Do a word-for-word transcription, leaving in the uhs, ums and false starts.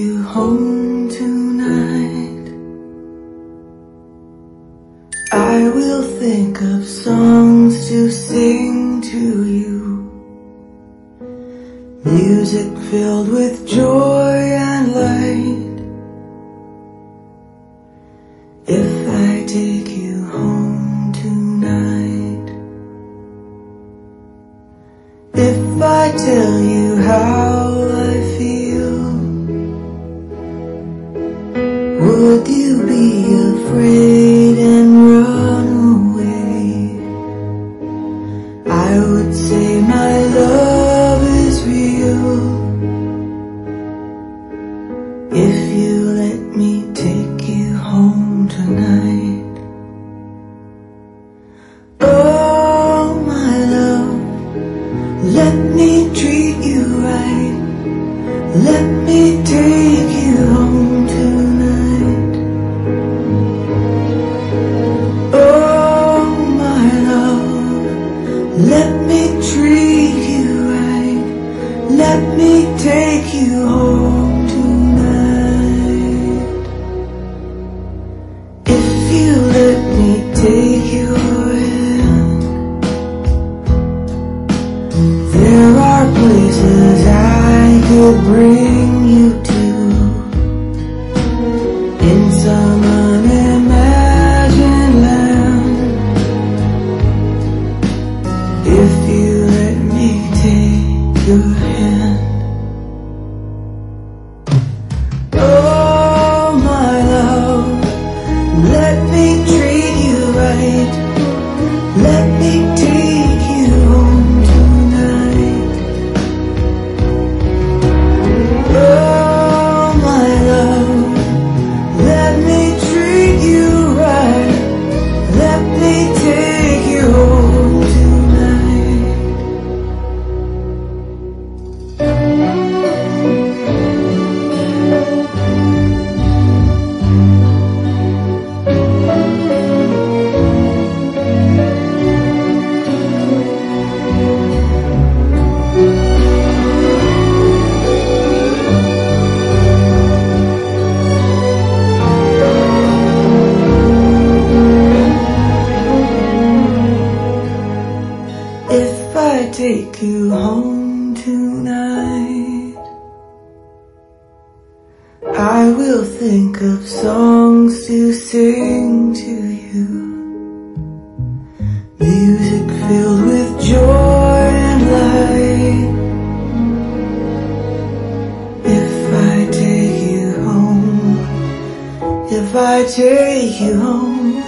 you home tonight, I will think of songs to sing to you, music filled with joy and light. If I take you home tonight, if I tell you how I feel, would you be afraid and run away? I would say my love is real, if you let me take you home tonight. Oh my love, let me treat you right, let me take you home tonight. Oh my love, let me treat you right, let me take you home tonight. If you let me take your hand, there are places I could bring you to, in some unimagined land, if you let me take your hand. Oh my love, let me treat you right, let me take you home tonight. Oh my love, let me treat you right, let me take you home tonight. If I take you home tonight, I will think of songs to sing to you, music filled with joy and light. If I take you home, if I take you home,